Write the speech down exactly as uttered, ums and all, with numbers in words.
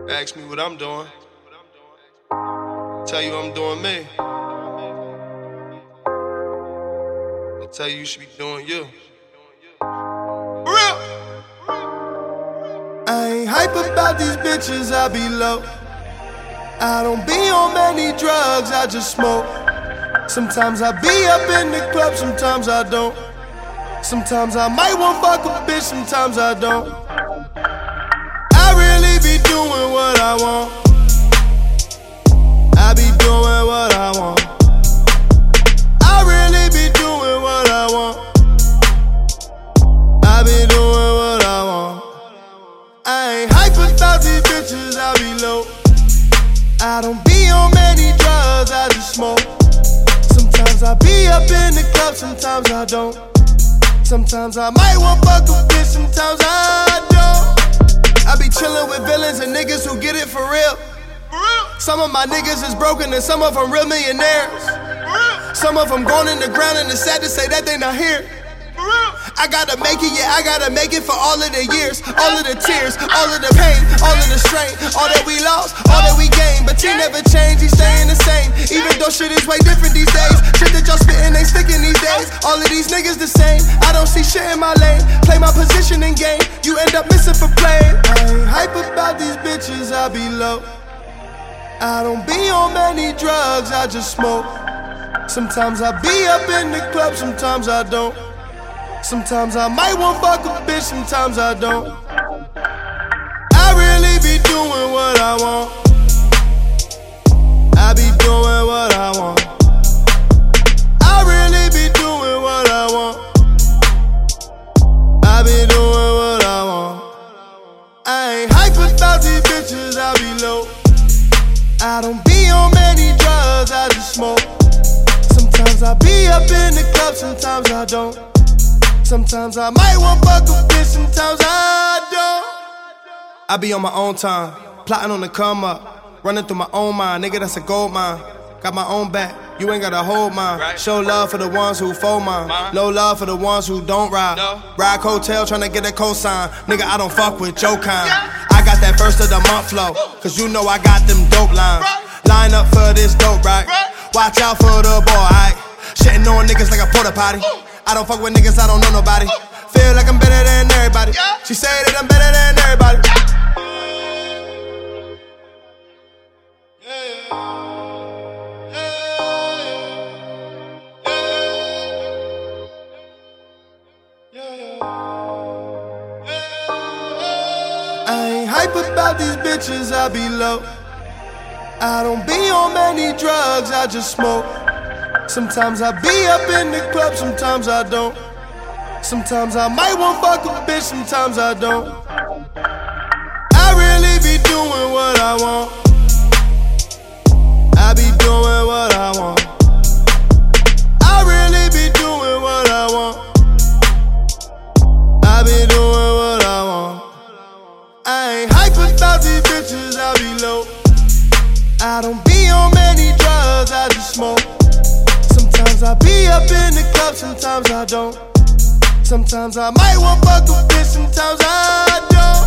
Ask me what I'm doing. Tell you I'm doing me. I'll tell you you should be doing you. For real. I ain't hype about these bitches, I be low. I don't be on many drugs, I just smoke. Sometimes I be up in the club, sometimes I don't. Sometimes I might want fuck a bitch, sometimes I don't. I really be doing what I want. I be doing what I want. I really be doing what I want. I be doing what I want. I ain't hype about these bitches, I be low. I don't be on many drugs, I just smoke. Sometimes I be up in the club, sometimes I don't. Sometimes I might want fuck a bitch, sometimes I don't. I be chillin' with villains and niggas who get it for real. Some of my niggas is broken and some of them real millionaires. Some of them gone in the ground and it's sad to say that they not here. I gotta make it, yeah, I gotta make it for all of the years, all of the tears, all of the pain, all of the strain, all that we lost, all that we gained. But he never changed, he's staying the same. Even though shit is way different these days. Shit that y'all spittin' ain't sticking these days. All of these niggas the same. I don't see shit in my lane. Play my position in game, you end up missing for playing. I ain't hype about these bitches, I be low. I don't be on many drugs, I just smoke. Sometimes I be up in the club, sometimes I don't. Sometimes I might want fuck a bitch, sometimes I don't. I really be doing what I want. I be doing what I want. I really be doing what I want. I be doing what I want. I ain't hype about these bitches, I be low. I don't be on many drugs, I just smoke. Sometimes I be up in the club, sometimes I don't. Sometimes I might want fuck a bitch, sometimes I don't. I be on my own time, plotting on the come up, running through my own mind, nigga that's a gold mine. Got my own back, you ain't gotta hold mine. Show love for the ones who fold mine, no love for the ones who don't ride. Ride coattail tryna get a cosign, nigga I don't fuck with your kind. I got that first of the month flow, cause you know I got them dope lines. Line up for this dope, right? Watch out for the boy, aight? Shitting on niggas like a porta potty. I don't fuck with niggas, I don't know nobody. Feel like I'm better than everybody. She say that I'm better than everybody. I ain't hype about these bitches, I be low. I don't be on many drugs, I just smoke. Sometimes I be up in the club, sometimes I don't. Sometimes I might want fuck a bitch, sometimes I don't. I really be doing what I want. I be doing what I want. I really be doing what I want. I be doing what I want. I ain't hype about these bitches, I be low. I don't be on many drugs, I just smoke. Sometimes I be up in the club, sometimes I don't. Sometimes I might want fuck a bitch, sometimes I don't.